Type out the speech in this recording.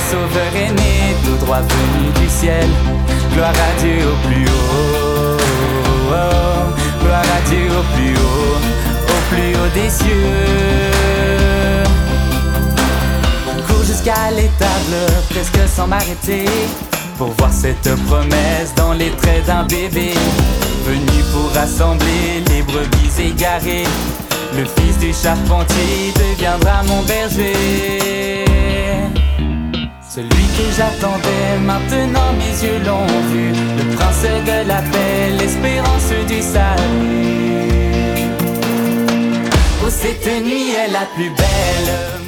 Sauveur est né, tout droit venu du ciel. Gloire à Dieu au plus haut, gloire à Dieu au plus haut des cieux. Cours jusqu'à l'étable, presque sans m'arrêter, pour voir cette promesse dans les traits d'un bébé, venu pour rassembler les brebis égarées. Le fils du charpentier deviendra mon berger. Celui que j'attendais, maintenant mes yeux l'ont vu, le prince de la paix, l'espérance du salut. Oh, cette nuit est la plus belle.